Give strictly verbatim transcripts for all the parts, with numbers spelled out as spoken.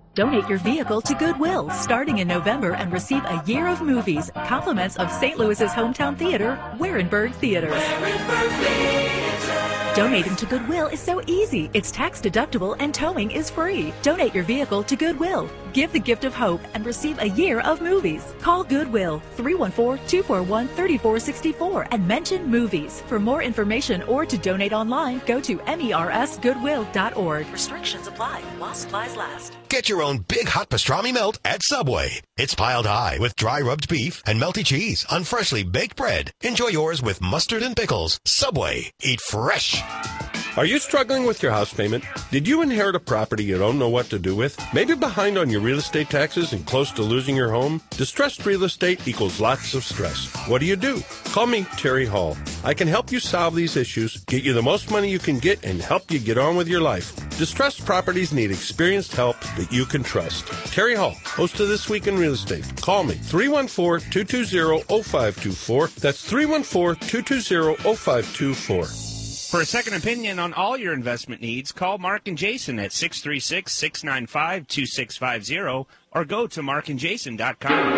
Donate your vehicle to Goodwill starting in November and receive a year of movies, compliments of Saint Louis's hometown theater, Warenberg Theaters. Warenberg Theater. Donating to Goodwill is so easy. It's tax deductible and towing is free. Donate your vehicle to Goodwill. Give the gift of hope and receive a year of movies. Call Goodwill three one four, two four one, three four six four and mention movies. For more information or to donate online, go to mers goodwill dot org. Restrictions apply while supplies last. Get your own big hot pastrami melt at Subway. It's piled high with dry rubbed beef and melty cheese on freshly baked bread. Enjoy yours with mustard and pickles. Subway. Eat fresh. Are you struggling with your house payment? Did you inherit a property you don't know what to do with? Maybe behind on your real estate taxes and close to losing your home? Distressed real estate equals lots of stress. What do you do? Call me, Terry Hall. I can help you solve these issues, get you the most money you can get, and help you get on with your life. Distressed properties need experienced help that you can trust. Terry Hall, host of This Week in Real Estate. Call me, three one four, two two zero, zero five two four. That's three one four, two two zero, zero five two four. For a second opinion on all your investment needs, call Mark and Jason at six three six, six nine five, two six five zero or go to mark and jason dot com.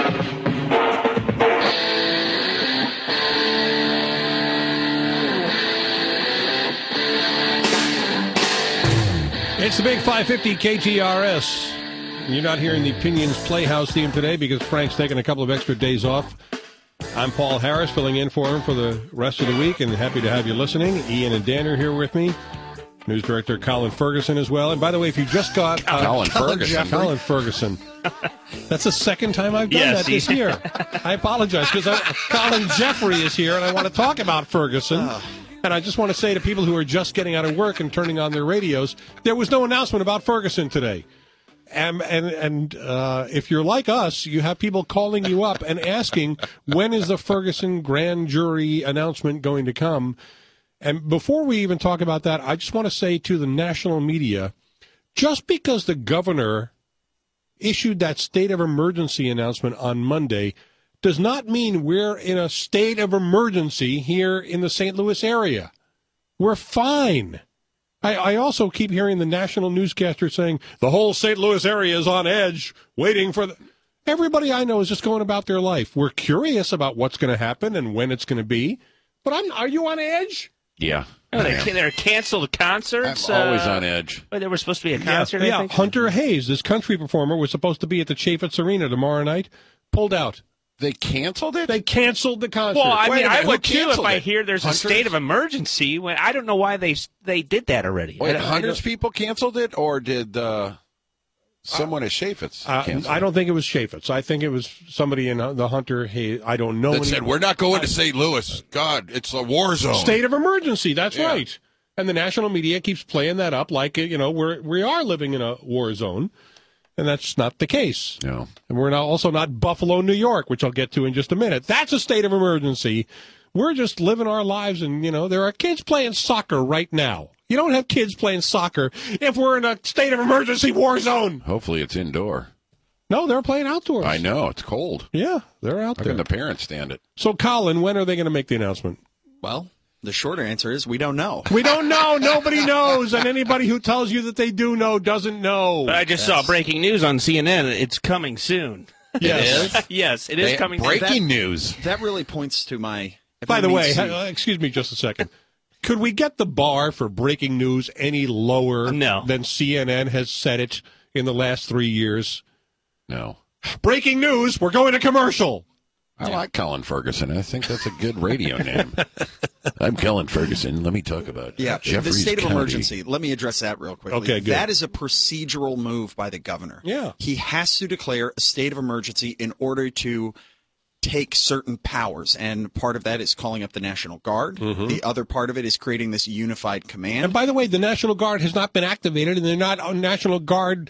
It's the big five fifty K T R S. You're not hearing the Opinions Playhouse theme today because Frank's taking a couple of extra days off. I'm Paul Harris, filling in for him for the rest of the week, and happy to have you listening. Ian and Dan are here with me. News director Colin Ferguson as well. And by the way, if you just got... Uh, Colin Ferguson. Colin Ferguson. That's the second time I've done yes, that this year. I apologize, because Colin Jeffrey is here, and I want to talk about Ferguson. And I just want to say to people who are just getting out of work and turning on their radios, there was no announcement about Ferguson today. And and, and uh, if you're like us, you have people calling you up and asking, when is the Ferguson grand jury announcement going to come? And before we even talk about that, I just want to say to the national media, just because the governor issued that state of emergency announcement on Monday does not mean we're in a state of emergency here in the Saint Louis area. We're fine. I, I also keep hearing the national newscaster saying the whole Saint Louis area is on edge, waiting for the... Everybody I know is just going about their life. We're curious about what's going to happen and when it's going to be. But I'm, are you on edge? Yeah. Oh, they, they're canceled concerts. I'm always uh, on edge. There was supposed to be a concert, Yeah, I yeah. think? Hunter Hayes, this country performer, was supposed to be at the Chaffetz Arena tomorrow night, pulled out. They canceled it? They canceled the concert. Well, I Wait mean, a minute, I would who too if canceled I it? hear there's Hunters? a state of emergency. When I don't know why they they did that already. Wait, I don't- I hundreds don't- people canceled it, or did uh, someone at Chaffetz Uh, cancel I it? don't think it was Chaffetz. I think it was somebody in uh, the Hunter Hayes. I don't know. That any- said, we're not going to Saint Louis. God, it's a war zone. State of emergency. That's Yeah. right. And the national media keeps playing that up like, you know, we're, we are living in a war zone. And that's not the case. No. And we're now also not Buffalo, New York, which I'll get to in just a minute. That's a state of emergency. We're just living our lives, and, you know, there are kids playing soccer right now. You don't have kids playing soccer if we're in a state of emergency war zone. Hopefully it's indoor. No, they're playing outdoors. I know. It's cold. Yeah, they're out How there. can the parents stand it? So, Colin, when are they going to make the announcement? Well, the shorter answer is we don't know. We don't know. Nobody knows. And anybody who tells you that they do know doesn't know. But I just saw breaking news on C N N. It's coming soon. Yes. It is? Yes, it is They- coming soon. breaking news. That really points to my... if By I the may way, see- ha- excuse me just a second. Could we get the bar for breaking news any lower No. than C N N has set it in the last three years? No. Breaking news, we're going to commercial. I like Colin Ferguson. I think that's a good radio name. I'm Colin Ferguson. Let me talk about Yeah, Jeffries the state of County. emergency. Let me address that real quickly. Okay, good. That is a procedural move by the governor. Yeah. He has to declare a state of emergency in order to take certain powers, and part of that is calling up the National Guard. The other part of it is creating this unified command. And by the way, the National Guard has not been activated, and they're not on National Guard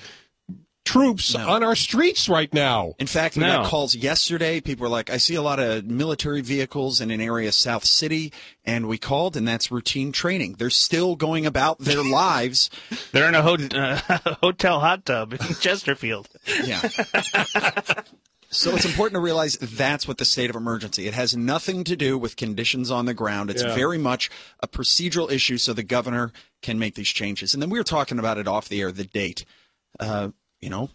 troops No. on our streets right now. In fact, we No. got calls yesterday. People were like, I see a lot of military vehicles in an area, South City, and we called, and that's routine training. They're still going about their lives. They're in a ho- uh, hotel hot tub in Chesterfield. Yeah. So it's important to realize that's what the state of emergency. It has nothing to do with conditions on the ground. It's Yeah. very much a procedural issue so the governor can make these changes. And then we were talking about it off the air, the date. Uh, you know,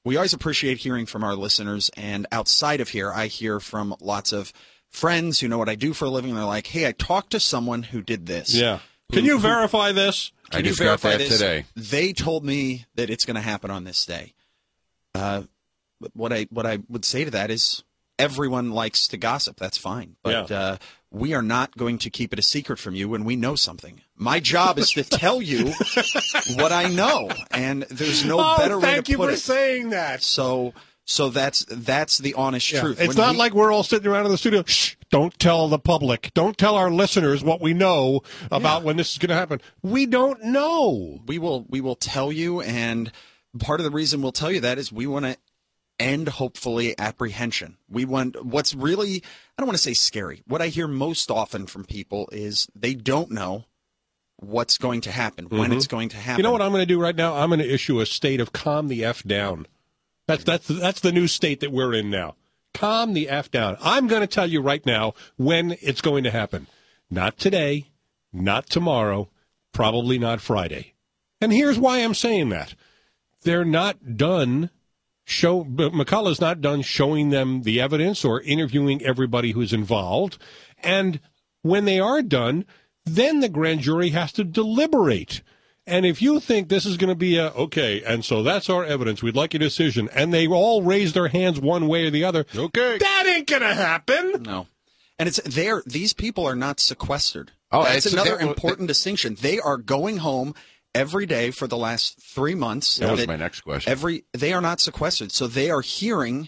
we always appreciate hearing from our listeners. And outside of here, I hear from lots of friends who know what I do for a living. They're like, hey, I talked to someone who did this. Yeah. Can you verify this? I Can you just got verify that this? today. They told me that it's going to happen on this day. Uh, what I what I would say to that is everyone likes to gossip. That's fine. But Yeah. uh, we are not going to keep it a secret from you when we know something. My job is to tell you what I know, and there's no oh, better way thank to you put for it. saying that. So, so that's that's the honest Yeah. truth. It's When not we- like we're all sitting around in the studio. Shh, don't tell the public. Don't tell our listeners what we know about Yeah. when this is going to happen. We don't know. we will we will tell you, and part of the reason we'll tell you that is we want to end, hopefully, apprehension. We want what's really, I don't want to say scary. What I hear most often from people is they don't know what's going to happen, when it's going to happen. You know what I'm going to do right now? I'm going to issue a state of calm the F down. That's that's that's the new state that we're in now. Calm the F down. I'm going to tell you right now when it's going to happen. Not today, not tomorrow, probably not Friday. And here's why I'm saying that. They're not done show McCullough's not done showing them the evidence or interviewing everybody who's involved. And when they are done, then the grand jury has to deliberate. And if you think this is going to be a, okay, and so that's our evidence, we'd like a decision, and they all raise their hands one way or the other, okay, that ain't going to happen. No. And it's there. These people are not sequestered. Oh, That's it's- another they're- important distinction. They are going home every day for the last three months. That was my next question. Every they are not sequestered, so they are hearing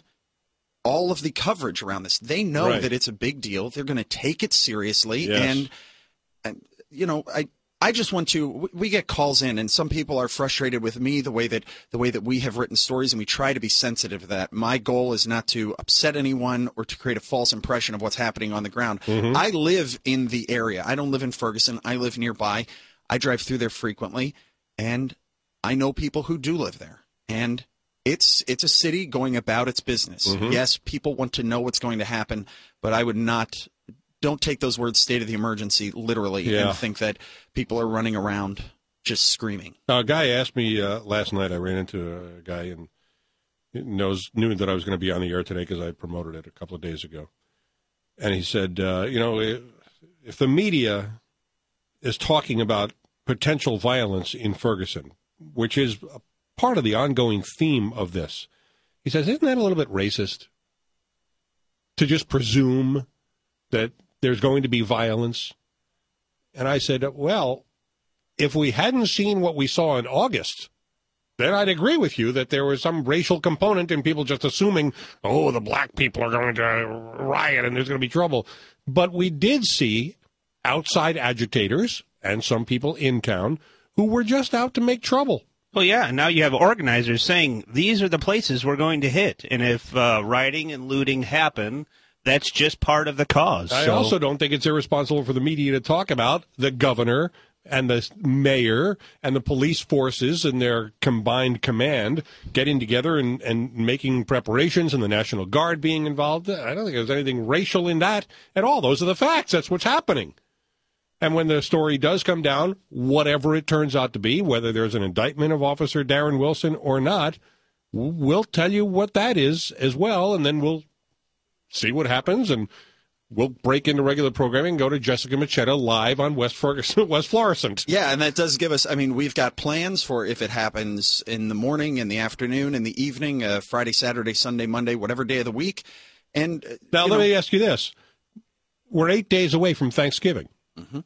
all of the coverage around this. They know Right. that it's a big deal. They're going to take it seriously, Yes. and, and you know, I. I just want to. we- We get calls in, and some people are frustrated with me the way that the way that we have written stories, and we try to be sensitive to that. My goal is not to upset anyone or to create a false impression of what's happening on the ground. I live in the area. I don't live in Ferguson. I live nearby. I drive through there frequently, and I know people who do live there. And it's it's a city going about its business. Yes, people want to know what's going to happen, but I would not. Don't take those words "state of the emergency" literally Yeah. and think that people are running around just screaming. A guy asked me uh, last night. I ran into a guy and knows knew that I was going to be on the air today because I promoted it a couple of days ago. And he said, uh, you know, if, if the media is talking about potential violence in Ferguson, which is a part of the ongoing theme of this, he says, isn't that a little bit racist to just presume that there's going to be violence? And I said, well, if we hadn't seen what we saw in August, then I'd agree with you that there was some racial component in people just assuming, oh, the black people are going to riot and there's going to be trouble. But we did see outside agitators and some people in town who were just out to make trouble. Well, yeah, now you have organizers saying these are the places we're going to hit. And if uh, rioting and looting happen, that's just part of the cause. I So- also don't think it's irresponsible for the media to talk about the governor and the mayor and the police forces and their combined command getting together and, and making preparations, and the National Guard being involved. I don't think there's anything racial in that at all. Those are the facts. That's what's happening. And when the story does come down, whatever it turns out to be, whether there's an indictment of Officer Darren Wilson or not, we'll tell you what that is as well, and then we'll see what happens, and we'll break into regular programming and go to Jessica Machetta live on West Ferguson, West Florissant. Yeah, and that does give us, I mean, we've got plans for if it happens in the morning, in the afternoon, in the evening, uh, Friday, Saturday, Sunday, Monday, whatever day of the week. And uh, Now, you let know, me ask you this. We're eight days away from Thanksgiving. Mm-hmm.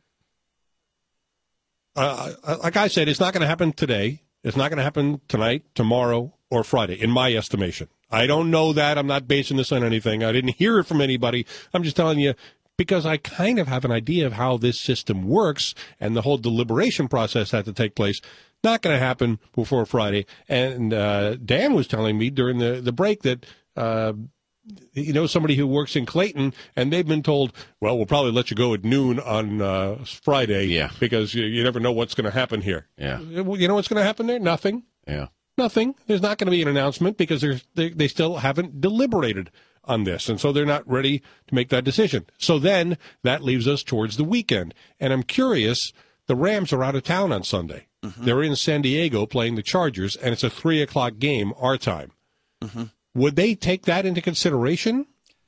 Uh, like I said, it's not going to happen today. It's not going to happen tonight, tomorrow, or Friday, in my estimation. I don't know that. I'm not basing this on anything. I didn't hear it from anybody. I'm just telling you because I kind of have an idea of how this system works, and the whole deliberation process had to take place. Not going to happen before Friday. And uh, Dan was telling me during the, the break that uh, he knows somebody who works in Clayton, and they've been told, well, we'll probably let you go at noon on uh, Friday Yeah. because you, you never know what's going to happen here. Yeah. You know what's going to happen there? Nothing. Yeah. Nothing. There's not going to be an announcement because there's, they, they still haven't deliberated on this, and so they're not ready to make that decision. So then that leaves us towards the weekend. And I'm curious, the Rams are out of town on Sunday. Mm-hmm. They're in San Diego playing the Chargers, and it's a three o'clock game, our time. Mm-hmm. Would they take that into consideration?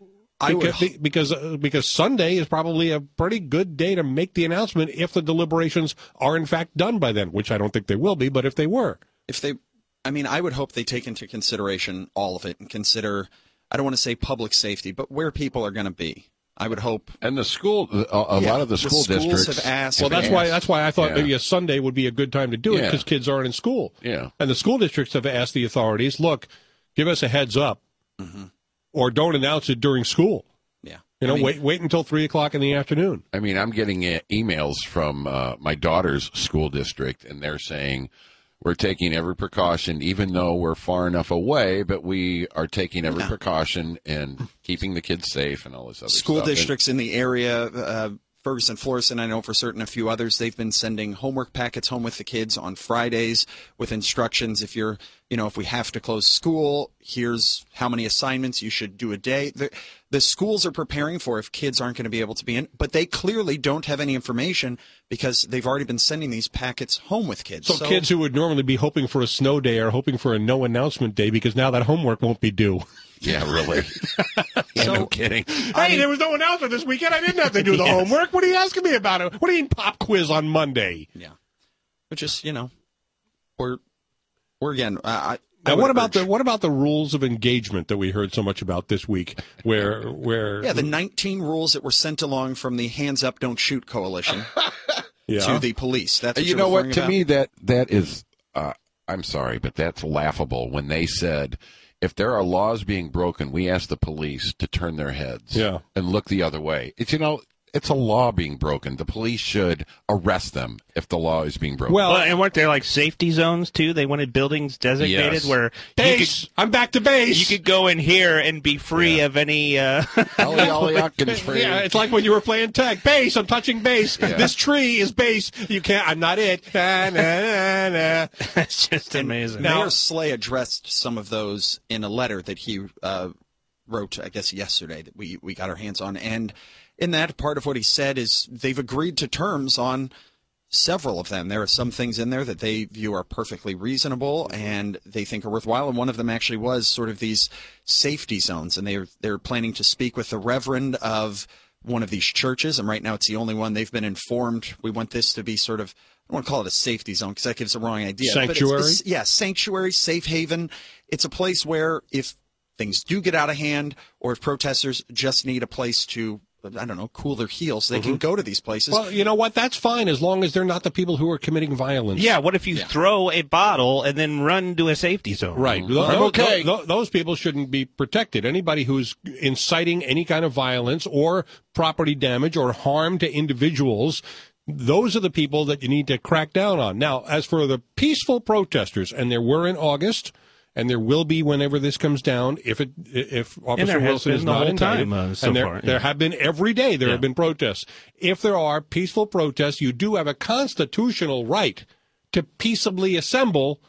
I would, Because because, uh, because Sunday is probably a pretty good day to make the announcement if the deliberations are in fact done by then, which I don't think they will be, but if they were. if they, I mean, I would hope they take into consideration all of it and consider, I don't want to say public safety, but where people are going to be. I would hope. And the school, a, a Yeah, lot of the the school schools districts have asked- Well, that's why that's why I thought Yeah. maybe a Sunday would be a good time to do it Yeah. because kids aren't in school. Yeah. And the school districts have asked the authorities, look, give us a heads up, Mm-hmm. or don't announce it during school. Yeah. You know, I mean, wait wait until three o'clock in the afternoon. I mean, I'm getting uh, emails from uh, my daughter's school district, and they're saying we're taking every precaution, even though we're far enough away, but we are taking every Yeah. precaution and keeping the kids safe and all this other School stuff. And- districts in the area, uh, Ferguson, Florissant, I know for certain a few others, they've been sending homework packets home with the kids on Fridays with instructions. If you're, you know, if we have to close school, here's how many assignments you should do a day. The, the schools are preparing for if kids aren't going to be able to be in, but they clearly don't have any information because they've already been sending these packets home with kids. So, kids who would normally be hoping for a snow day are hoping for a no announcement day because now that homework won't be due. Yeah, really. Yeah, no kidding. Hey, there was no announcement this weekend. I didn't have to do the Yes. homework. What are you asking me about it? What do you mean pop quiz on Monday? Yeah. But just, you know, we're, we're again, I, I Now, would what about urge- the what about the rules of engagement that we heard so much about this week? Where where Yeah, the nineteen rules that were sent along from the Hands Up, Don't Shoot coalition yeah. to the police. That's what You you're know what? referring To about? me, that that is. Uh, I'm sorry, but that's laughable. When they said, if there are laws being broken, we ask the police to turn their heads Yeah. and look the other way. It's you know, it's a law being broken. The police should arrest them if the law is being broken. Well, Well, and weren't there like safety zones too? They wanted buildings designated Yes. where you base. I'm back to base. could, you could go in here and be free of any. Uh, Ollie Ollie Hopkins free. Yeah, it's like when you were playing tag. Base, I'm touching base. Yeah. This tree is base. You can't. I'm not it. Na, na, na, na. it's just amazing. Now- Mayor Slay addressed some of those in a letter that he uh, wrote, I guess, yesterday that we, we got our hands on. And in that, part of what he said is they've agreed to terms on several of them. There are some things in there that they view are perfectly reasonable and they think are worthwhile. And one of them actually was sort of these safety zones. And they're, they're planning to speak with the reverend of one of these churches. And right now it's the only one they've been informed. We want this to be sort of, I don't want to call it a safety zone because that gives the wrong idea. But it's- Sanctuary? it's- yeah, sanctuary, safe haven. It's a place where if things do get out of hand or if protesters just need a place to, I don't know, cool their heels, they can go to these places. Well, you know what? That's fine as long as they're not the people who are committing violence. Yeah, what if you throw a bottle and then run to a safety zone? Right. I'm Tho- okay. tho- tho- those people shouldn't be protected. Anybody who's inciting any kind of violence or property damage or harm to individuals, those are the people that you need to crack down on. Now, as for the peaceful protesters, and there were in August, and there will be whenever this comes down, if it if Officer there has Wilson been is the not whole indicted, time, uh, so and there, far, yeah. there have been every day there Yeah. have been protests. If there are peaceful protests, you do have a constitutional right to peaceably assemble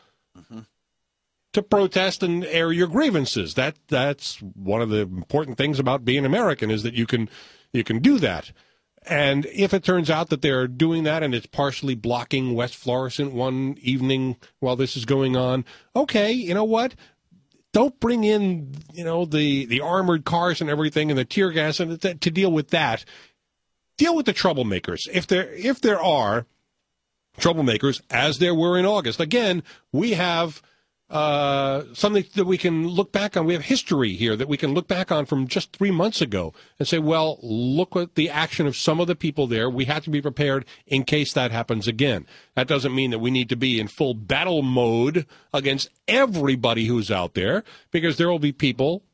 to protest and air your grievances. That that's one of the important things about being American is that you can you can do that. And if it turns out that they're doing that and it's partially blocking West Florissant one evening while this is going on, okay, you know what? Don't bring in, you know, the, the armored cars and everything and the tear gas and th- to deal with that. Deal with the troublemakers. If there if there are troublemakers, as there were in August, again, we have uh, something that we can look back on. We have history here that we can look back on from just three months ago and say, well, look at the action of some of the people there. We have to be prepared in case that happens again. That doesn't mean that we need to be in full battle mode against everybody who's out there, because there will be people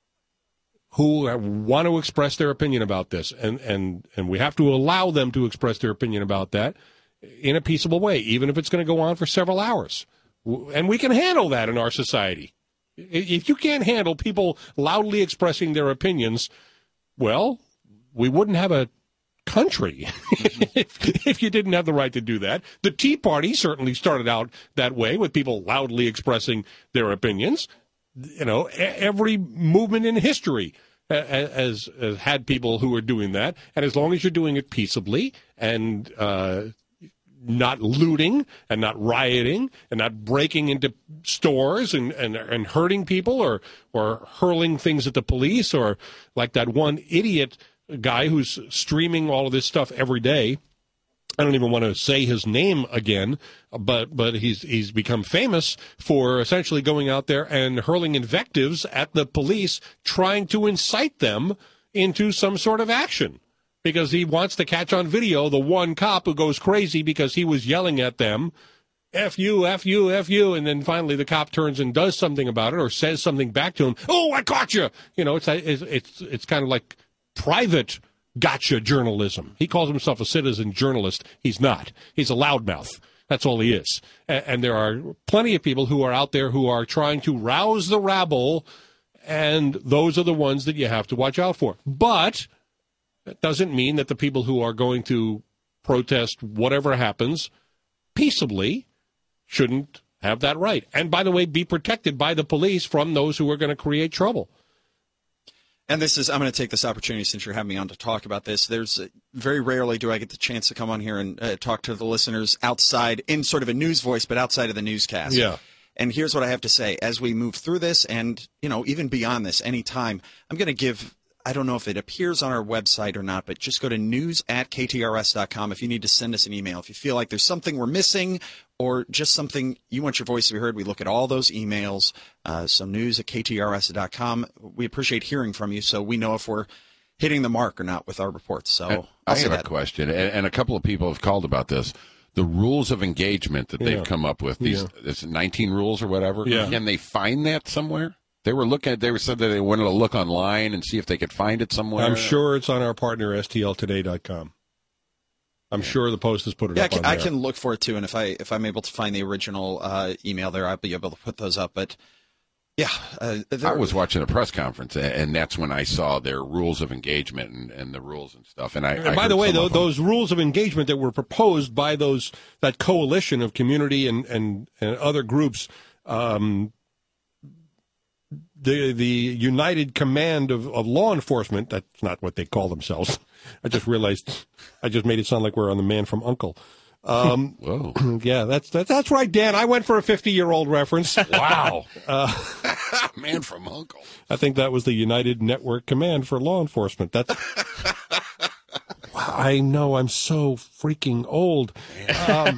who want to express their opinion about this, and, and, and we have to allow them to express their opinion about that in a peaceable way, even if it's going to go on for several hours. And we can handle that in our society. If you can't handle people loudly expressing their opinions, well, we wouldn't have a country if, if you didn't have the right to do that. The Tea Party certainly started out that way, with people loudly expressing their opinions. You know, every movement in history has, has had people who are doing that. And as long as you're doing it peaceably and uh, not looting and not rioting and not breaking into stores and, and, and hurting people or, or hurling things at the police, or like that one idiot guy who's streaming all of this stuff every day. I don't even want to say his name again, but but he's he's become famous for essentially going out there and hurling invectives at the police, trying to incite them into some sort of action, because he wants to catch on video the one cop who goes crazy because he was yelling at them, F you, F you, F you, and then finally the cop turns and does something about it or says something back to him. Oh, I caught you! You know, it's it's it's, it's kind of like private gotcha journalism. He calls himself a citizen journalist. He's not. He's a loudmouth. That's all he is. And, and there are plenty of people who are out there who are trying to rouse the rabble, and those are the ones that you have to watch out for. But that doesn't mean that the people who are going to protest whatever happens peaceably shouldn't have that right. And by the way, be protected by the police from those who are going to create trouble. And this is, I'm going to take this opportunity since you're having me on to talk about this. There's uh, very rarely do I get the chance to come on here and uh, talk to the listeners outside in sort of a news voice, but outside of the newscast. Yeah. And here's what I have to say. As we move through this and, you know, even beyond this, anytime, I'm going to give, I don't know if it appears on our website or not, but just go to news at K T R S dot com if you need to send us an email. If you feel like there's something we're missing or just something you want your voice to be heard, we look at all those emails. Uh, so news at K T R S dot com. We appreciate hearing from you so we know if we're hitting the mark or not with our reports. So I, I'll I say have that. a question, and, and a couple of people have called about this. The rules of engagement that they've Yeah. come up with, these Yeah. it's nineteen rules or whatever. Yeah. Can they find that somewhere? They were looking at, they were said that they wanted to look online and see if they could find it somewhere. I'm sure it's on our partner, S T L today dot com. I'm sure the Post has put it Yeah, I up can, on I there. can look for it too, and if I if I'm able to find the original uh, email there, I'll be able to put those up. But yeah, uh, I was watching a press conference, a- and that's when I saw their rules of engagement and, and the rules and stuff. And I, And I by heard the way, some though, of them. those rules of engagement that were proposed by those that coalition of community and, and, and other groups, um, the the United Command of, of Law Enforcement, that's not what they call themselves. I just realized, I just made it sound like we're on The Man from U N C L E. Um, Whoa. yeah, that's, that's that's right, Dan. I went for a fifty-year-old reference. Wow. uh, Man from Uncle. I think that was the United Network Command for Law Enforcement. That's. Wow, I know I'm so freaking old. Um,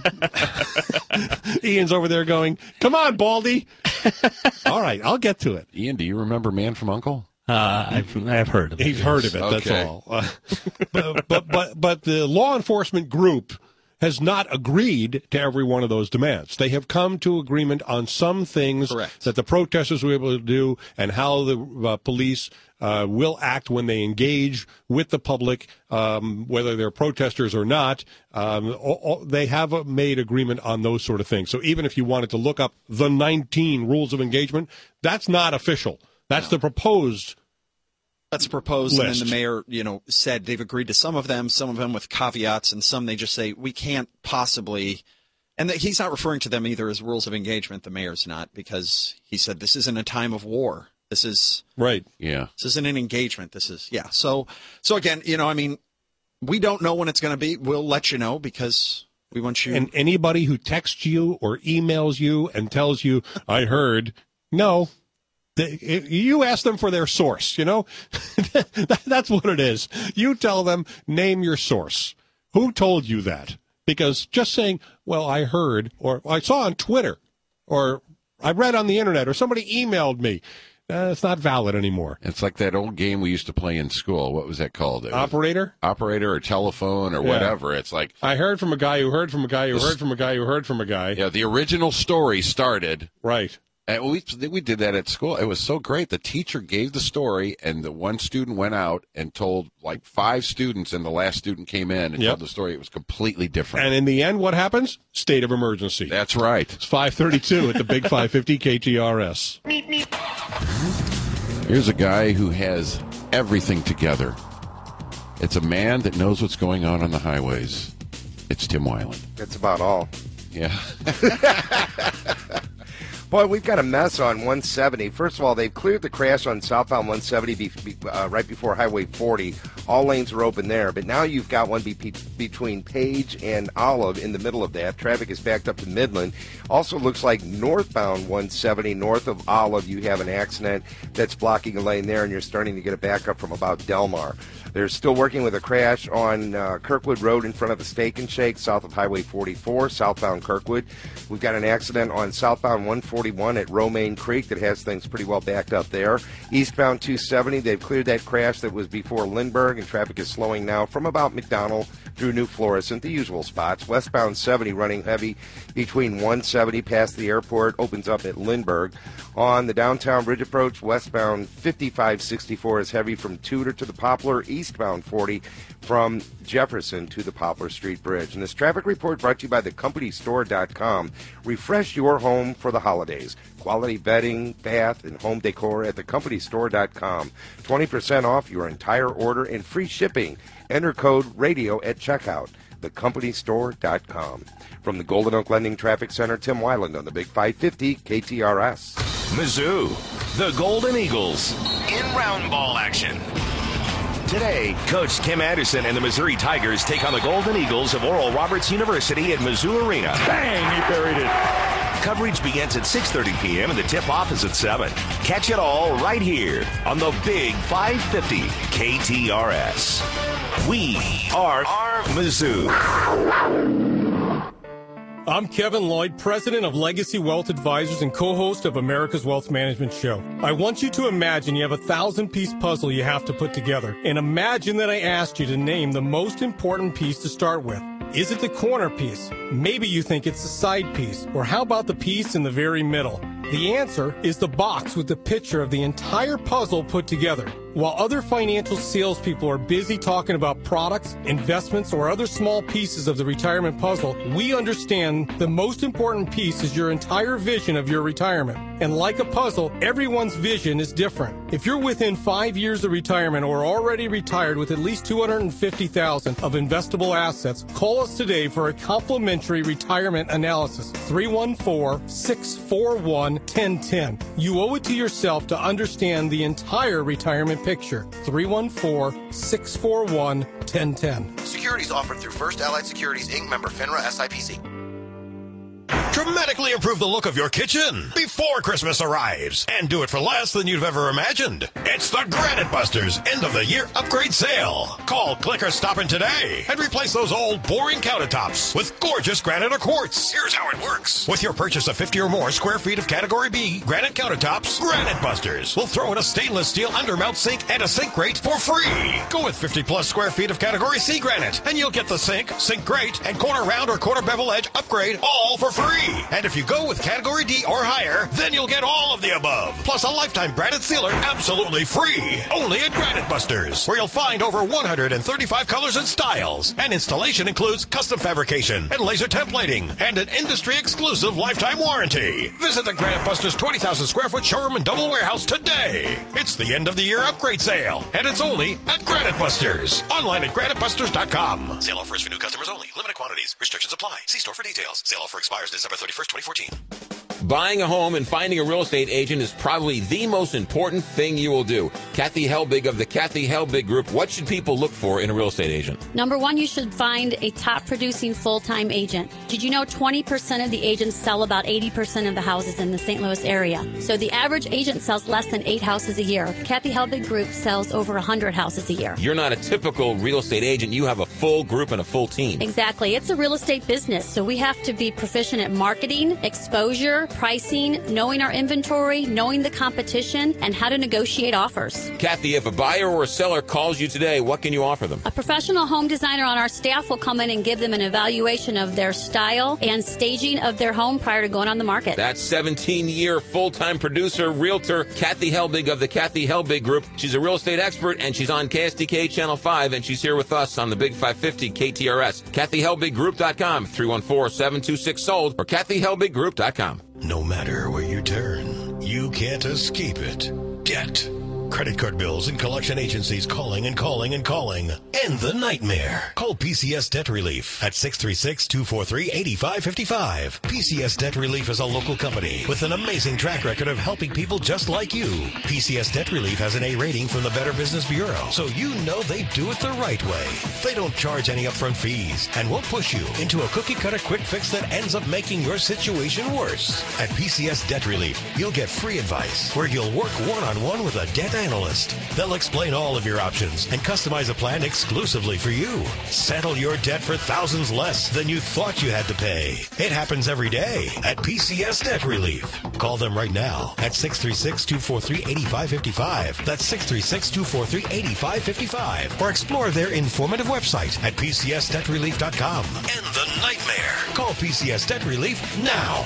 Ian's over there going, "Come on, Baldy." All right, I'll get to it. Ian, do you remember Man from Uncle? Uh, I've I've heard of it. He's heard of it. Okay. That's all. Uh, but, but but but the law enforcement group has not agreed to every one of those demands. They have come to agreement on some things Correct. that the protesters will be able to do and how the uh, police uh, will act when they engage with the public, um, whether they're protesters or not. Um, all, all, they have uh, made agreement on those sort of things. So even if you wanted to look up the nineteen rules of engagement, that's not official. That's No. the proposed. That's proposed, and list. then the mayor, you know, said they've agreed to some of them, some of them with caveats, and some they just say we can't possibly. And that he's not referring to them either as rules of engagement. The mayor's not, because he said this isn't a time of war. This is Right. Yeah. this isn't an engagement. This is yeah. So so again, you know, I mean, we don't know when it's going to be. We'll let you know because we want you. And anybody who texts you or emails you and tells you, "I heard," no. They, you ask them for their source, you know? That's what it is. You tell them, name your source. Who told you that? Because just saying, well, I heard, or I saw on Twitter, or I read on the internet, or somebody emailed me, uh, it's not valid anymore. It's like that old game we used to play in school. What was that called? It was Operator? Operator or telephone or Yeah. whatever. It's like, I heard from a guy who heard from a guy who heard from a guy who heard from a guy. yeah, the original story started. Right. And we we did that at school. It was so great. The teacher gave the story, and the one student went out and told like five students, and the last student came in and Yep. told the story. It was completely different. And in the end, what happens? State of emergency. That's right. It's five thirty-two at the Big five fifty K T R S. Here's a guy who has everything together. It's a man that knows what's going on on the highways. It's Tim Weiland. That's about all. Yeah. Boy, we've got a mess on one seventy. First of all, they've cleared the crash on southbound one seventy be, be, uh, right before Highway forty. All lanes are open there. But now you've got one be, be, between Page and Olive in the middle of that. Traffic is backed up to Midland. Also looks like northbound one seventy, north of Olive, you have an accident that's blocking a lane there, and you're starting to get a backup from about Delmar. They're still working with a crash on uh, Kirkwood Road in front of the Steak and Shake, south of Highway forty-four, southbound Kirkwood. We've got an accident on southbound one forty-one at Romaine Creek that has things pretty well backed up there. Eastbound two seventy, they've cleared that crash that was before Lindbergh, and traffic is slowing now from about McDonald through New Florissant, the usual spots. Westbound seventy running heavy between one seventy past the airport, opens up at Lindbergh. On the downtown bridge approach, westbound fifty-five sixty-four is heavy from Tudor to the Poplar. Eastbound forty from Jefferson to the Poplar Street Bridge. And this traffic report brought to you by the company store dot com. Refresh your home for the holidays. Quality bedding, bath, and home decor at the company store dot com. twenty percent off your entire order and free shipping. Enter code radio at checkout. the company store dot com. From the Golden Oak Lending Traffic Center, Tim Weiland on the Big five fifty K T R S. Mizzou, the Golden Eagles, in round ball action. Today, Coach Kim Anderson and the Missouri Tigers take on the Golden Eagles of Oral Roberts University at Mizzou Arena. Bang, he buried it. Coverage begins at six thirty p.m. and the tip-off is at seven. Catch it all right here on the Big five fifty K T R S. We are, are Mizzou. I'm Kevin Lloyd, president of Legacy Wealth Advisors and co-host of America's Wealth Management Show. I want you to imagine you have a thousand-piece puzzle you have to put together. And imagine that I asked you to name the most important piece to start with. Is it the corner piece? Maybe you think it's the side piece. Or how about the piece in the very middle? The answer is the box with the picture of the entire puzzle put together. While other financial salespeople are busy talking about products, investments, or other small pieces of the retirement puzzle, we understand the most important piece is your entire vision of your retirement. And like a puzzle, everyone's vision is different. If you're within five years of retirement or already retired with at least two hundred fifty thousand dollars of investable assets, call us today for a complimentary retirement analysis. three one four, six four one, one zero one zero. You owe it to yourself to understand the entire retirement picture. three one four, six four one, one zero one zero. Securities offered through First Allied Securities, Incorporated, member FINRA S I P C. Dramatically improve the look of your kitchen before Christmas arrives and do it for less than you've ever imagined. It's the Granite Busters end of the year upgrade sale. Call, click, or stop in today and replace those old boring countertops with gorgeous granite or quartz. Here's how it works. With your purchase of fifty or more square feet of Category B granite countertops, Granite Busters will throw in a stainless steel undermount sink and a sink grate for free. Go with fifty plus square feet of Category C granite and you'll get the sink, sink grate, and corner round or quarter bevel edge upgrade all for free. And if you go with Category D or higher, then you'll get all of the above. Plus a lifetime granite sealer absolutely free. Only at Granite Busters, where you'll find over one hundred thirty-five colors and styles. And installation includes custom fabrication and laser templating and an industry-exclusive lifetime warranty. Visit the Granite Busters twenty thousand square foot showroom and double warehouse today. It's the end of the year upgrade sale, and it's only at Granite Busters. Online at granite busters dot com. Sale offers for new customers only. Limited quantities. Restrictions apply. See store for details. Sale offer expires December thirty-first, twenty fourteen. Buying a home and finding a real estate agent is probably the most important thing you will do. Kathy Helbig of the Kathy Helbig Group. What should people look for in a real estate agent? Number one, you should find a top producing full-time agent. Did you know twenty percent of the agents sell about eighty percent of the houses in the Saint Louis area? So the average agent sells less than eight houses a year. Kathy Helbig Group sells over one hundred houses a year. You're not a typical real estate agent. You have a full group and a full team. Exactly. It's a real estate business, so we have to be proficient at marketing, exposure, pricing, knowing our inventory, knowing the competition, and how to negotiate offers. Kathy, if a buyer or a seller calls you today, what can you offer them? A professional home designer on our staff will come in and give them an evaluation of their style and staging of their home prior to going on the market. That's seventeen-year full-time producer, realtor, Kathy Helbig of the Kathy Helbig Group. She's a real estate expert, and she's on K S D K Channel five, and she's here with us on the Big five fifty K T R S. Kathy Helbig Group dot com, three one four, seven two six, sold, or Kathy Helbig Group dot com. No matter where you turn, you can't escape it. Debt. Credit card bills and collection agencies calling and calling and calling. End the nightmare. Call P C S Debt Relief at six three six, two four three, eight five five five. P C S Debt Relief is a local company with an amazing track record of helping people just like you. P C S Debt Relief has an A rating from the Better Business Bureau, so you know they do it the right way. They don't charge any upfront fees and won't push you into a cookie-cutter quick fix that ends up making your situation worse. At P C S Debt Relief, you'll get free advice where you'll work one-on-one with a debt analyst. They'll explain all of your options and customize a plan exclusively for you. Settle your debt for thousands less than you thought you had to pay. It happens every day at P C S Debt Relief. Call them right now at six three six, two four three, eight five five five. That's six three six, two four three, eight five five five. Or explore their informative website at p c s debt relief dot com. End the nightmare. Call P C S Debt Relief now.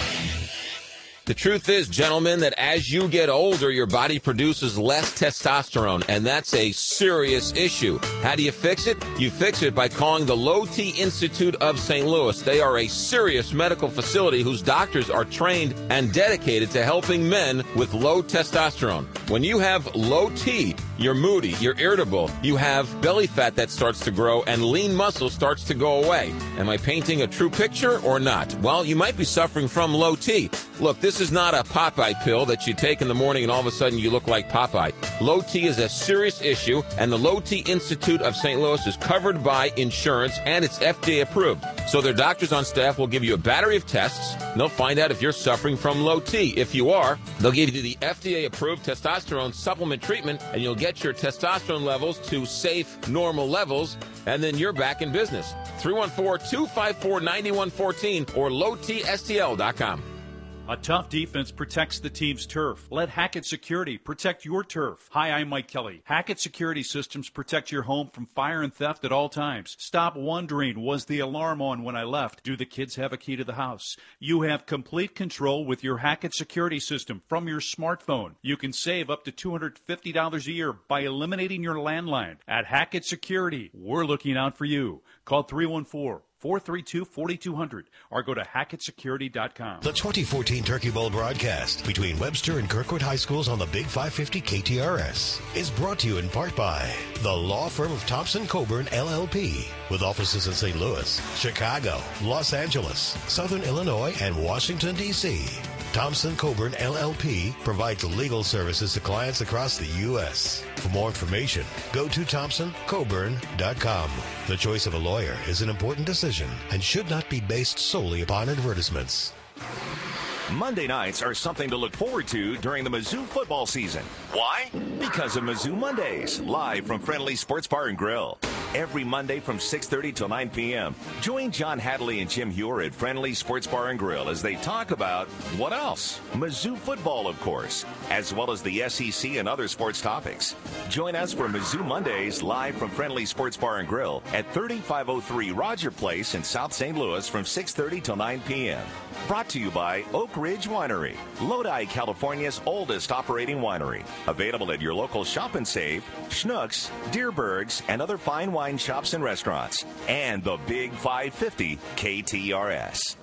The truth is, gentlemen, that as you get older, your body produces less testosterone, and that's a serious issue. How do you fix it? You fix it by calling the Low T Institute of Saint Louis. They are a serious medical facility whose doctors are trained and dedicated to helping men with low testosterone. When you have low T, you're moody, you're irritable, you have belly fat that starts to grow, and lean muscle starts to go away. Am I painting a true picture or not? Well, you might be suffering from low T. Look, this is not a Popeye pill that you take in the morning and all of a sudden you look like Popeye. Low T is a serious issue, and the Low T Institute of Saint Louis is covered by insurance, and it's F D A approved. So their doctors on staff will give you a battery of tests, and they'll find out if you're suffering from low T. If you are, they'll give you the F D A approved testosterone supplement treatment, and you'll get your testosterone levels to safe, normal levels, and then you're back in business. three one four, two five four, nine one one four or low t s t l dot com. A tough defense protects the team's turf. Let Hackett Security protect your turf. Hi, I'm Mike Kelly. Hackett Security Systems protect your home from fire and theft at all times. Stop wondering, was the alarm on when I left? Do the kids have a key to the house? You have complete control with your Hackett Security System from your smartphone. You can save up to two hundred fifty dollars a year by eliminating your landline. At Hackett Security, we're looking out for you. Call three one four, four three two, four two zero zero or go to hackett security dot com. The twenty fourteen Turkey Bowl broadcast between Webster and Kirkwood High Schools on the Big five fifty K T R S is brought to you in part by the law firm of Thompson Coburn L L P, with offices in Saint Louis, Chicago, Los Angeles, Southern Illinois, and Washington, D C Thompson Coburn L L P provides legal services to clients across the U S For more information, go to thompson coburn dot com. The choice of a lawyer is an important decision and should not be based solely upon advertisements. Monday nights are something to look forward to during the Mizzou football season. Why? Because of Mizzou Mondays, live from Friendly Sports Bar and Grill. Every Monday from six thirty till nine p.m. Join John Hadley and Jim Hewer at Friendly Sports Bar and Grill as they talk about, what else? Mizzou football, of course, as well as the S E C and other sports topics. Join us for Mizzou Mondays, live from Friendly Sports Bar and Grill at thirty-five oh three Roger Place in South Saint Louis from six thirty till nine p.m. Brought to you by Oak Ridge Winery, Lodi, California's oldest operating winery. Available at your local Shop and Save, Schnucks, Deerbergs, and other fine wine shops and restaurants. And the Big five fifty K T R S.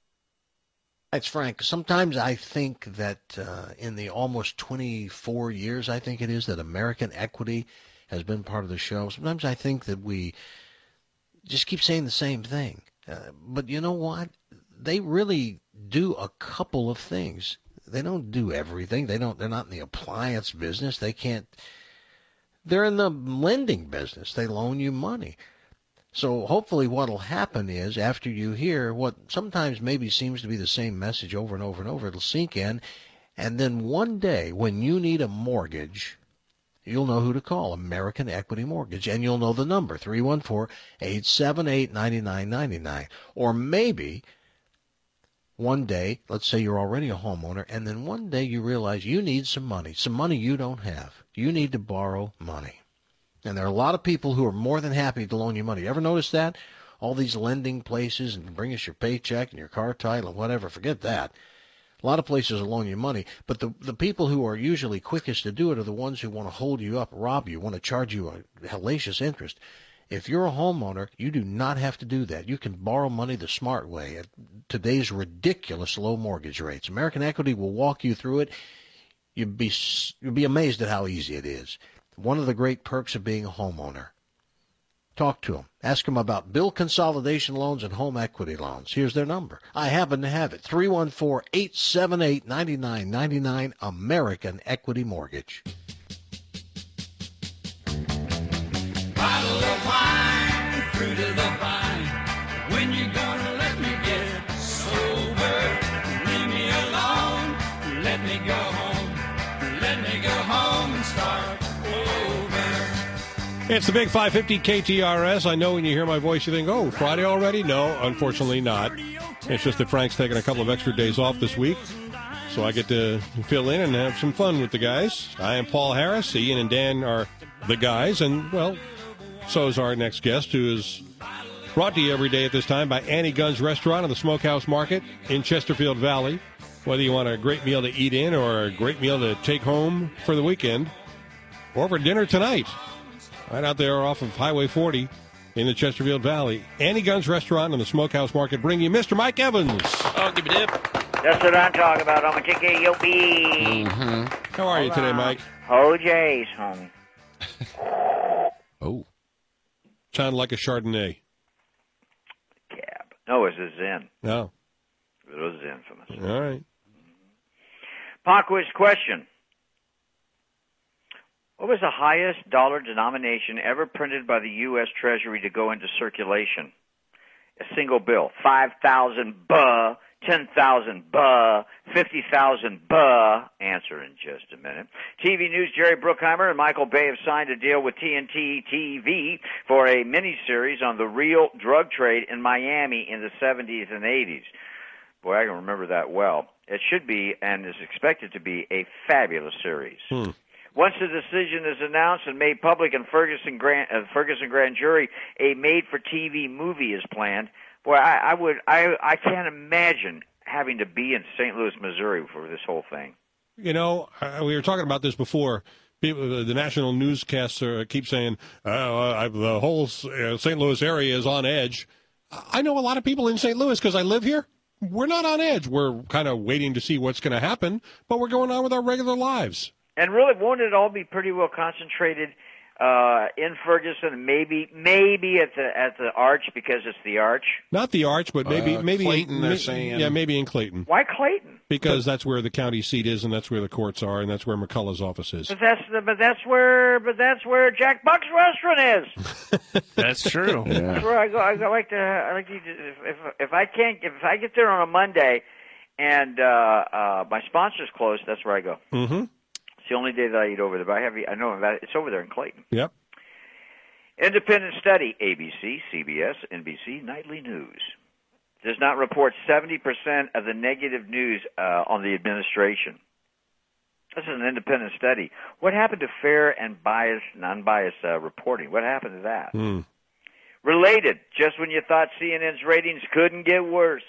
It's Frank. Sometimes I think that uh, in the almost twenty-four years, I think it is, that American Equity has been part of the show, sometimes I think that we just keep saying the same thing. Uh, but you know what? They really do a couple of things. They don't do everything. They don't. They're not in the appliance business. They can't. They're in the lending business. They loan you money. So hopefully what'll happen is, after you hear what sometimes maybe seems to be the same message over and over and over, it'll sink in, and then one day when you need a mortgage, you'll know who to call, American Equity Mortgage, and you'll know the number, three one four, eight seven eight, nine nine nine nine. Or maybe one day, let's say you're already a homeowner, and then one day you realize you need some money, some money you don't have. You need to borrow money. And there are a lot of people who are more than happy to loan you money. You ever notice that? All these lending places, and bring us your paycheck and your car title and whatever, forget that. A lot of places will loan you money, but the the people who are usually quickest to do it are the ones who want to hold you up, rob you, want to charge you a hellacious interest. If you're a homeowner, you do not have to do that. You can borrow money the smart way at today's ridiculous low mortgage rates. American Equity will walk you through it. you'd be you'd be amazed at how easy it is. One of the great perks of being a homeowner. Talk to them. Ask them about bill consolidation loans and home equity loans. Here's their number. I happen to have it. three one four, eight seven eight, nine nine nine nine, American Equity Mortgage. Bottle of wine, fruit of the vine. When you gonna let me get sober? Leave me alone. Let me go home. Let me go home and start over. It's the Big five fifty K T R S. I know when you hear my voice, you think, oh, Friday already? No, unfortunately not. It's just that Frank's taking a couple of extra days off this week, so I get to fill in and have some fun with the guys. I am Paul Harris. Ian and Dan are the guys, and, well, so is our next guest, who is brought to you every day at this time by Annie Gunn's Restaurant on the Smokehouse Market in Chesterfield Valley. Whether you want a great meal to eat in or a great meal to take home for the weekend or for dinner tonight, right out there off of Highway forty in the Chesterfield Valley, Annie Gunn's Restaurant on the Smokehouse Market bring you Mister Mike Evans. Oh, give me dip. That's what I'm talking about. I'm a T K U B. Mm-hmm. How are you today, Mike? O J's, homie. Oh. Sound like a Chardonnay. Cab. No, it's a Zen. No. It was infamous. All right. Pop quiz question. What was the highest dollar denomination ever printed by the U S Treasury to go into circulation? A single bill. five thousand buh, ten thousand buh, fifty thousand buh. Answer in just a minute. T V News, Jerry Bruckheimer and Michael Bay have signed a deal with T N T T V for a miniseries on the real drug trade in Miami in the seventies and eighties. Boy, I can remember that well. It should be, and is expected to be, a fabulous series. Hmm. Once the decision is announced and made public in Ferguson Grand, uh, Ferguson Grand Jury, a made-for-T V movie is planned. Boy, I, I would, I, I can't imagine having to be in Saint Louis, Missouri for this whole thing. You know, uh, we were talking about this before. People, the national newscasts uh, keep saying uh, uh, the whole uh, Saint Louis area is on edge. I know a lot of people in Saint Louis because I live here. We're not on edge. We're kind of waiting to see what's going to happen, but we're going on with our regular lives. And really, won't it all be pretty well concentrated uh, in Ferguson? Maybe, maybe at the at the Arch because it's the Arch. Not the Arch, but maybe Uh, maybe Clayton, in, they're ma- saying. Yeah, maybe in Clayton. Why Clayton? Because that's where the county seat is, and that's where the courts are, and that's where McCullough's office is. But that's the, but that's where but that's where Jack Buck's restaurant is. That's true. Yeah. That's where I go. I go like to. I like to. If if, if I can't, if I get there on a Monday, and uh, uh, my sponsor's closed, that's where I go. Mm-hmm. It's the only day that I eat over there. But I have. I know that it's over there in Clayton. Yep. Independent study: A B C, C B S, N B C Nightly News does not report seventy percent of the negative news uh, on the administration. This is an independent study. What happened to fair and biased, non-biased uh, reporting? What happened to that? Mm. Related, just when you thought C N N's ratings couldn't get worse.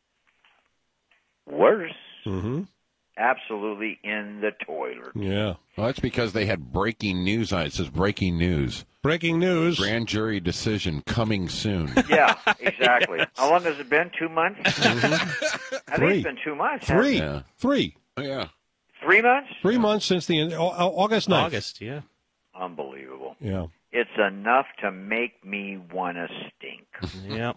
Worse? Mm-hmm. Absolutely in the toilet. Yeah. Well, that's because they had breaking news on it. It says breaking news. Breaking news. Grand jury decision coming soon. Yeah, exactly. How long has it been? Two months? Mm-hmm. I think Three. it's been two months. Three. hasn't it? Yeah. Three. Oh, yeah. Three months? Three months since the end, Au- Au- August ninth. August, yeah. Unbelievable. Yeah. It's enough to make me want to stink. Yep.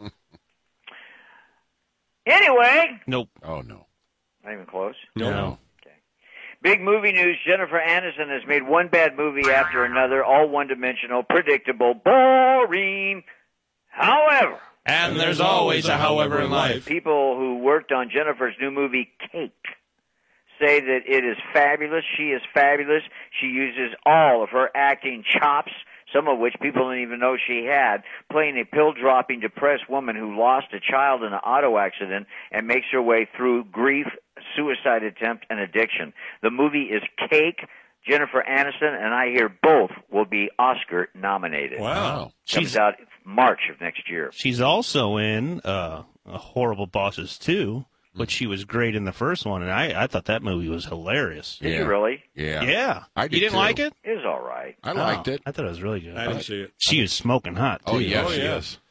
Anyway. Nope. Oh, no. Not even close? No. Big movie news. Jennifer Aniston has made one bad movie after another, all one-dimensional, predictable, boring. However. And there's always a however in life. People who worked on Jennifer's new movie, Cake, say that it is fabulous. She is fabulous. She uses all of her acting chops, some of which people didn't even know she had, playing a pill-dropping, depressed woman who lost a child in an auto accident and makes her way through grief, suicide attempt, and addiction. The movie is Cake. Jennifer Aniston and I hear both will be Oscar nominated. Wow. Comes She's out March of next year. she's also in uh, Horrible Bosses two, but she was great in the first one, and I, I thought that movie was hilarious. Did Yeah. you really? Yeah. Yeah. I did You didn't too. like it? It was all right. I liked Oh, it. I thought it was really good. I didn't see it. She was smoking hot, too. Oh, yes, Oh, yeah. yes.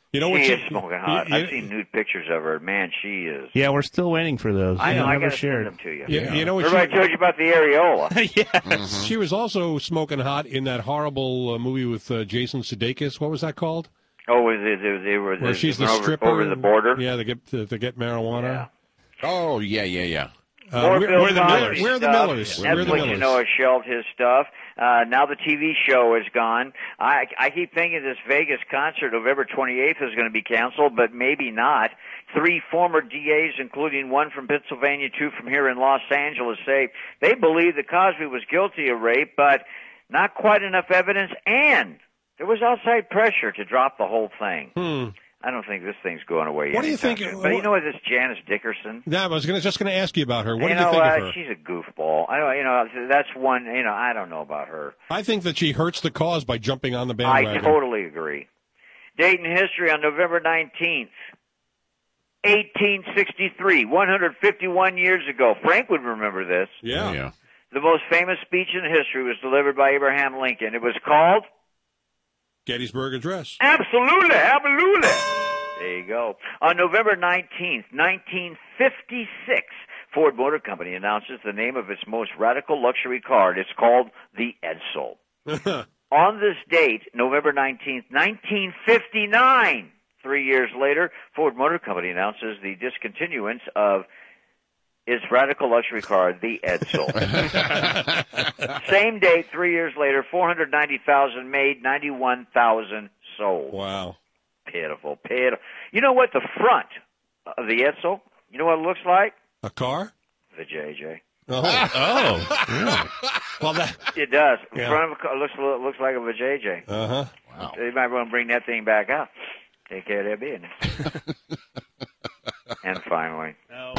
You know what? She She, is smoking hot. you- I've seen nude pictures of her. Man, she is. Yeah, we're still waiting for those. I know. Never I got to shared. send them to you. Yeah, you know what? Everybody she, told you about the areola. Yes. She was also smoking hot in that horrible uh, movie with uh, Jason Sudeikis. What was that called? Oh, was it, they, they were Where they she's the went over, stripper over the border. Yeah, they get to, they get marijuana. Oh, yeah, yeah, yeah. Uh, More we're, Bill we're the Cosby Millers. We're the stuff. Millers. Netflix, We're the you Millers. know, has shelved his stuff. Uh, now the T V show is gone. I, I keep thinking this Vegas concert, November twenty-eighth, is going to be canceled, but maybe not. Three former D As, including one from Pennsylvania, two from here in Los Angeles, say they believe that Cosby was guilty of rape, but not quite enough evidence, and there was outside pressure to drop the whole thing. Hmm. I don't think this thing's going away. What do you anytime think- soon. But you know what? This Janice Dickerson. Yeah, I was gonna, just going to ask you about her. What you do you know, think uh, of her? she's a goofball. I don't, you know, that's one. You know, I don't know about her. I think that she hurts the cause by jumping on the I bandwagon. totally agree. Date in history on November nineteenth, eighteen sixty-three, one hundred fifty-one years ago. Frank would remember this. Yeah. yeah. The most famous speech in history was delivered by Abraham Lincoln. It was called Gettysburg Address. Absolutely, absolutely. There you go. On November nineteenth, nineteen fifty-six, Ford Motor Company announces the name of its most radical luxury car. It's called the Edsel. On this date, November nineteenth, nineteen fifty-nine, three years later, Ford Motor Company announces the discontinuance of its radical luxury car, the Edsel. Same date, three years later, four hundred ninety thousand made, ninety-one thousand sold. Wow. Pitiful, pitiful. You know what? The front of the Edsel, you know what it looks like? A car? The J J. Oh. oh. Yeah. Well, that. It does. The Yeah. front of a car looks looks like a J J. Uh huh. Wow. They might want to bring that thing back out. Take care of their business. And finally,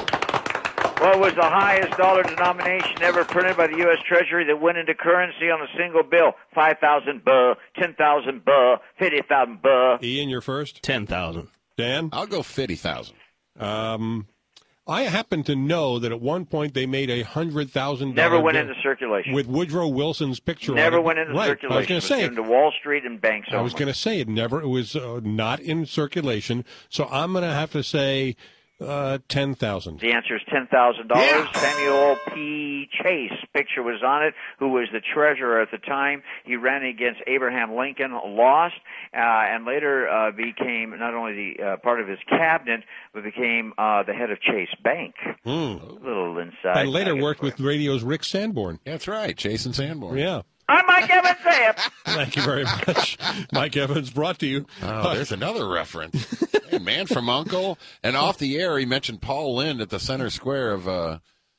what was the highest dollar denomination ever printed by the U S Treasury that went into currency on a single bill? Five thousand buh, ten thousand buh, fifty thousand buh. Ian, you're first. Ten thousand. Dan, I'll go fifty thousand. Um, I happen to know that at one point they made a hundred thousand. Never went into circulation. with Woodrow Wilson's picture. Never on it. went into right. circulation. I was going to It say given to Wall Street and banks. I was only. going to say it never. It was uh, not in circulation. So I'm going to have to say uh, ten thousand. The answer is ten thousand dollars. Samuel P. Chase picture was on it, who was the treasurer at the time. He ran against Abraham Lincoln, lost, uh, and later uh, became not only the uh, part of his cabinet, but became uh, the head of Chase Bank. Mm. A little inside. And later nugget worked for you. with radio's Rick Sanborn. That's right, Jason Sanborn. Yeah. I'm Mike Evans. There. Thank you very much. Mike Evans brought to you. Oh, there's another reference. Hey, Man from Uncle. And off the air, he mentioned Paul Lynde at the center square of uh,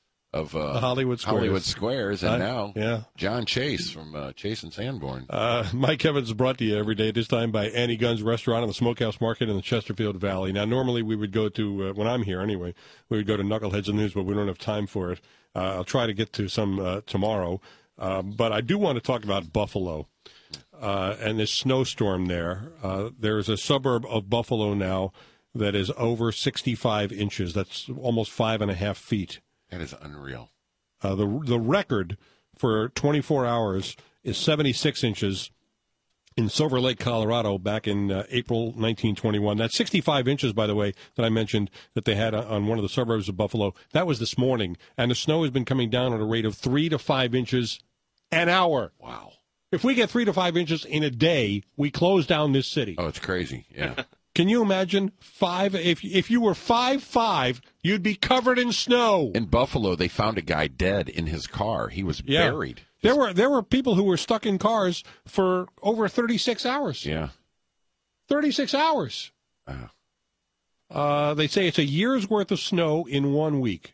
of uh, The Hollywood Squares. Hollywood Squares, and Uh, now yeah. John Chase from uh, Chase and Sanborn. Uh, Mike Evans is brought to you every day, this time by Annie Gunn's Restaurant on the Smokehouse Market in the Chesterfield Valley. Now, normally we would go to, uh, when I'm here anyway, we would go to Knuckleheads and News, but we don't have time for it. Uh, I'll try to get to some uh, tomorrow. Uh, but I do want to talk about Buffalo uh, and this snowstorm there. Uh, there's a suburb of Buffalo now that is over sixty-five inches. That's almost five and a half feet. That is unreal. Uh, the the record for twenty-four hours is seventy-six inches in Silver Lake, Colorado, back in uh, April nineteen twenty-one. That's sixty-five inches, by the way, that I mentioned that they had on one of the suburbs of Buffalo. That was this morning, and the snow has been coming down at a rate of three to five inches an hour. Wow. If we get three to five inches in a day, we close down this city. Oh, it's crazy. Yeah. Can you imagine five? If if you were five five, you'd be covered in snow. In Buffalo, they found a guy dead in his car. He was Yeah. buried. There were there were people who were stuck in cars for over thirty-six hours. Yeah. thirty-six hours. Wow. Uh, they say it's a year's worth of snow in one week.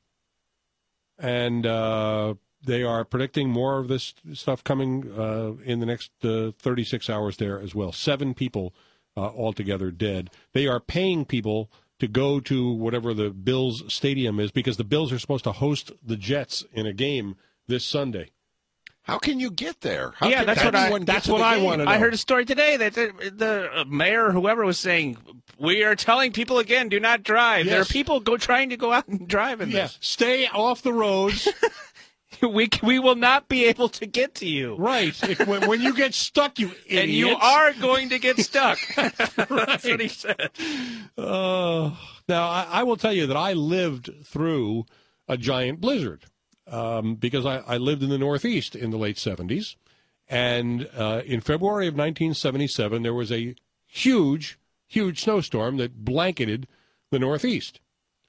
And uh, they are predicting more of this stuff coming uh, in the next uh, thirty-six hours there as well. Seven people uh, altogether dead. They are paying people to go to whatever the Bills stadium is because the Bills are supposed to host the Jets in a game this Sunday. How can you get there? How yeah, can that's what I. anyone get that's to what the I game? wanna know. I heard a story today that the, the mayor or whoever was saying, we are telling people again, do not drive. There are Yes. people go trying to go out and drive in Yeah, this. stay off the roads. we we will not be able to get to you. Right. If, when, when you get stuck, you idiots. And you are going to get stuck. That's Right. what he said. Uh, now, I, I will tell you that I lived through a giant blizzard um, because I, I lived in the Northeast in the late seventies. And uh, in February of nineteen seventy-seven, there was a huge, huge snowstorm that blanketed the Northeast.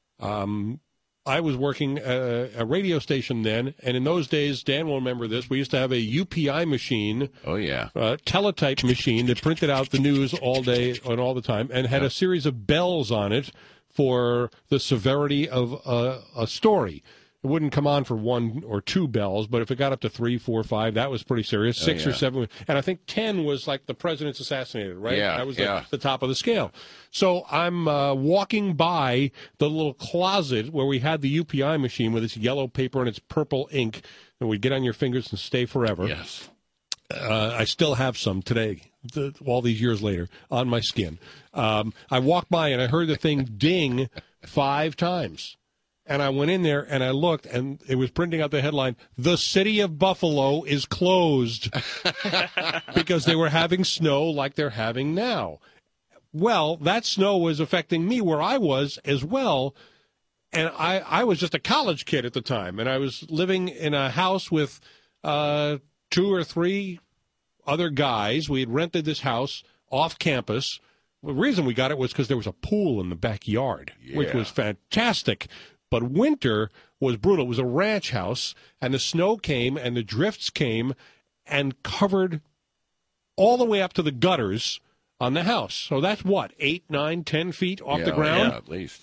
Um, I was working at a radio station then, and in those days, Dan will remember this, we used to have a U P I machine. Oh, yeah. Uh, teletype machine that printed out the news all day and all the time and had a series of bells on it for the severity of uh, a story. It wouldn't come on for one or two bells, but if it got up to three, four, five, that was pretty serious. Oh, Six yeah. or seven. And I think ten was like the president's assassinated, right? Yeah, That was yeah. the, the top of the scale. So I'm uh, walking by the little closet where we had the U P I machine with its yellow paper and its purple ink that would get on your fingers and stay forever. Yes. Uh, I still have some today, the, all these years later, on my skin. Um, I walked by and I heard the thing ding five times. And I went in there and I looked, and it was printing out the headline, "The city of Buffalo is closed," because they were having snow like they're having now. Well, that snow was affecting me where I was as well. And I, I was just a college kid at the time, and I was living in a house with uh, two or three other guys. We had rented this house off campus. The reason we got it was because there was a pool in the backyard, which Yeah. was fantastic. But winter was brutal. It was a ranch house, and the snow came and the drifts came and covered all the way up to the gutters on the house. So that's what, eight, nine, ten feet off Yeah, the ground? Yeah, at least.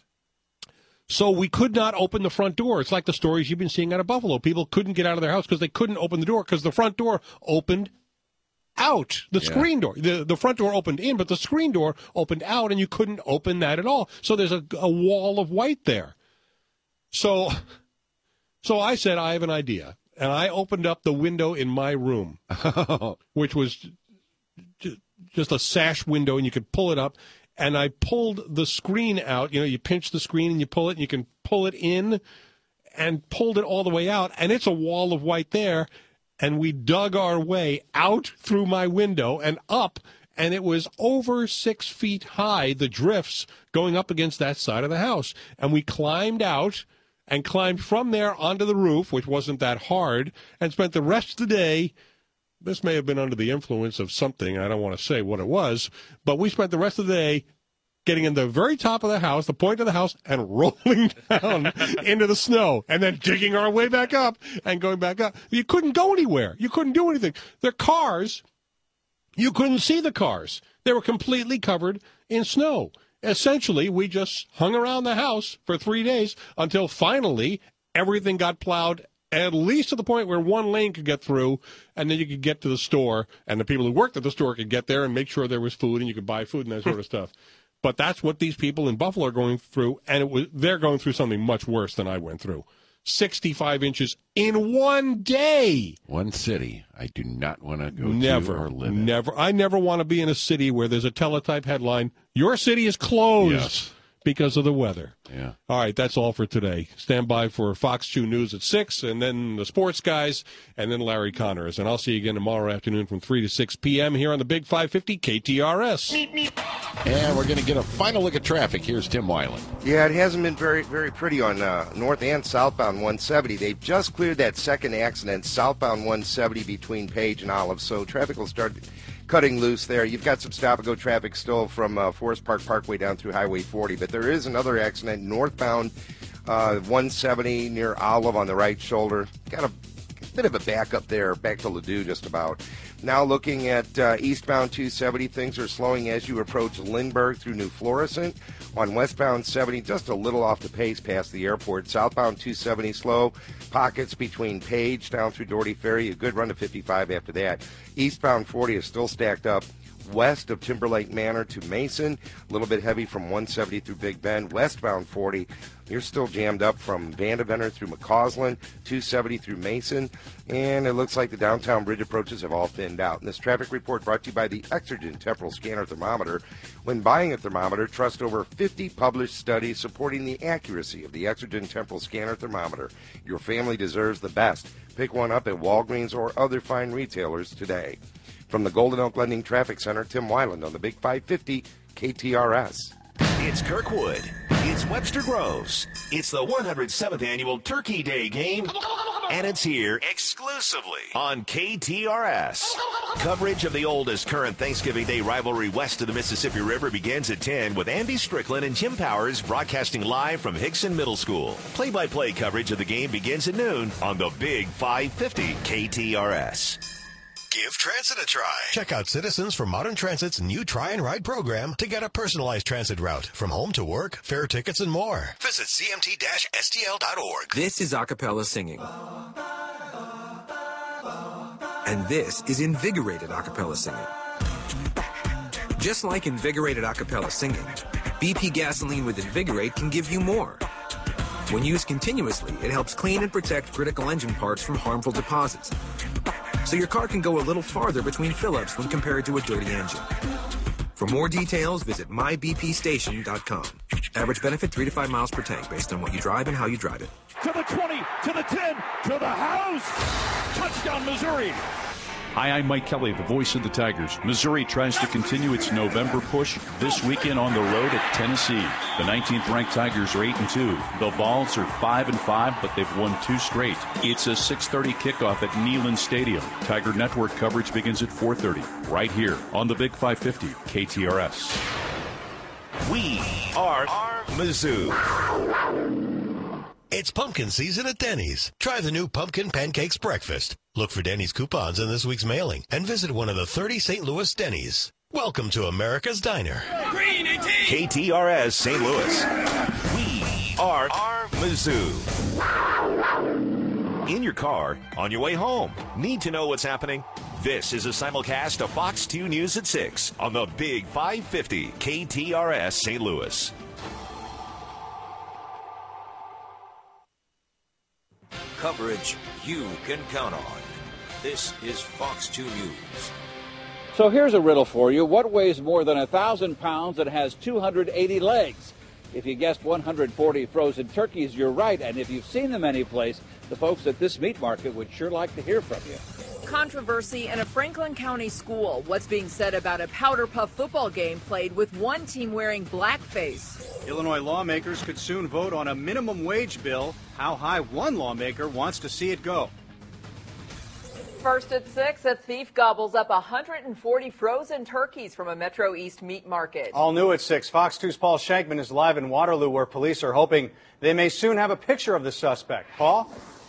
So we could not open the front door. It's like the stories you've been seeing out of Buffalo. People couldn't get out of their house because they couldn't open the door because the front door opened out. The Yeah. screen door. The, the front door opened in, but the screen door opened out, and you couldn't open that at all. So there's a, a wall of white there. So, so I said, I have an idea. And I opened up the window in my room, which was j- just a sash window, and you could pull it up. And I pulled the screen out. You know, you pinch the screen and you pull it, and you can pull it in, and pulled it all the way out. And it's a wall of white there. And we dug our way out through my window and up. And it was over six feet high, the drifts going up against that side of the house. And we climbed out and climbed from there onto the roof, which wasn't that hard, and spent the rest of the day. This may have been under the influence of something. I don't want to say what it was, but we spent the rest of the day getting in the very top of the house, the point of the house, and rolling down into the snow, and then digging our way back up and going back up. You couldn't go anywhere. You couldn't do anything. The cars, you couldn't see the cars. They were completely covered in snow. Essentially, we just hung around the house for three days until finally everything got plowed at least to the point where one lane could get through, and then you could get to the store, and the people who worked at the store could get there and make sure there was food, and you could buy food and that sort of stuff. But that's what these people in Buffalo are going through, and it was they're going through something much worse than I went through. sixty-five inches in one day. One city I do not want to go Never, to or live in. never. I never want to be in a city where there's a teletype headline, "Your city is closed," Yes. because of the weather. Yeah. All right, that's all for today. Stand by for Fox two News at six, and then the sports guys, and then Larry Connors. And I'll see you again tomorrow afternoon from three to six p.m. here on the Big five fifty K T R S. And we're going to get a final look at traffic. Here's Tim Weiland. Yeah, it hasn't been very, very pretty on uh, north and southbound one seventy. They've just cleared that second accident, southbound one seventy between Page and Olive, so traffic will start cutting loose there. You've got some stop-and-go traffic still from uh, Forest Park Parkway down through Highway forty, but there is another accident northbound uh, one seventy near Olive on the right shoulder. Got a bit of a backup there, back to Ladue just about. Now looking at uh, eastbound two seventy, things are slowing as you approach Lindbergh through New Florissant. On westbound seventy, just a little off the pace past the airport. Southbound two seventy slow. Pockets between Page down through Doherty Ferry. A good run to fifty-five after that. Eastbound forty is still stacked up. west of Timberlake Manor to Mason. A little bit heavy from one seventy through Big Bend. Westbound forty, you're still jammed up from Vandeventer through McCausland, two seventy through Mason. And it looks like the downtown bridge approaches have all thinned out. And this traffic report brought to you by the Exergen Temporal Scanner Thermometer. When buying a thermometer, trust over fifty published studies supporting the accuracy of the Exergen Temporal Scanner Thermometer. Your family deserves the best. Pick one up at Walgreens or other fine retailers today. From the Golden Oak Lending Traffic Center, Tim Weiland on the Big five fifty K T R S. It's Kirkwood. It's Webster Groves. It's the one hundred seventh Annual Turkey Day Game. And it's here exclusively on K T R S. Coverage of the oldest current Thanksgiving Day rivalry west of the Mississippi River begins at ten with Andy Strickland and Jim Powers broadcasting live from Hickson Middle School. Play-by-play coverage of the game begins at noon on the Big five fifty K T R S. Give transit a try. Check out Citizens for Modern Transit's new Try and Ride program to get a personalized transit route from home to work, fare tickets, and more. Visit c m t dash s t l dot org. This is a cappella singing. And this is invigorated a cappella singing. Just like invigorated a cappella singing, B P gasoline with Invigorate can give you more. When used continuously, it helps clean and protect critical engine parts from harmful deposits. So your car can go a little farther between fill-ups when compared to a dirty engine. For more details, visit my b p station dot com. Average benefit three to five miles per tank based on what you drive and how you drive it. To the twenty, to the ten, to the house. Touchdown, Missouri. Hi, I'm Mike Kelly, the voice of the Tigers. Missouri tries to continue its November push this weekend on the road at Tennessee. The nineteenth-ranked Tigers are eight and two. The Vols are five and five, but they've won two straight. It's a six thirty kickoff at Neyland Stadium. Tiger Network coverage begins at four thirty, right here on the Big five fifty K T R S. We are Mizzou. It's pumpkin season at Denny's. Try the new Pumpkin Pancakes Breakfast. Look for Denny's coupons in this week's mailing and visit one of the thirty Saint Louis Denny's. Welcome to America's Diner. K T R S Saint Louis. We are Mizzou. In your car, on your way home. Need to know what's happening? This is a simulcast of Fox two News at six on the Big five fifty K T R S Saint Louis. Coverage you can count on. This is Fox two News. So here's a riddle for you. What weighs more than one thousand pounds and has two hundred eighty legs? If you guessed one hundred forty frozen turkeys, you're right. And if you've seen them anyplace, the folks at this meat market would sure like to hear from you. Controversy in a Franklin County school. What's being said about a powder puff football game played with one team wearing blackface? Illinois lawmakers could soon vote on a minimum wage bill. How high one lawmaker wants to see it go. First at six, a thief gobbles up one hundred forty frozen turkeys from a Metro East meat market. All new at six. Fox two's Paul Shankman is live in Waterloo, where police are hoping they may soon have a picture of the suspect. Paul?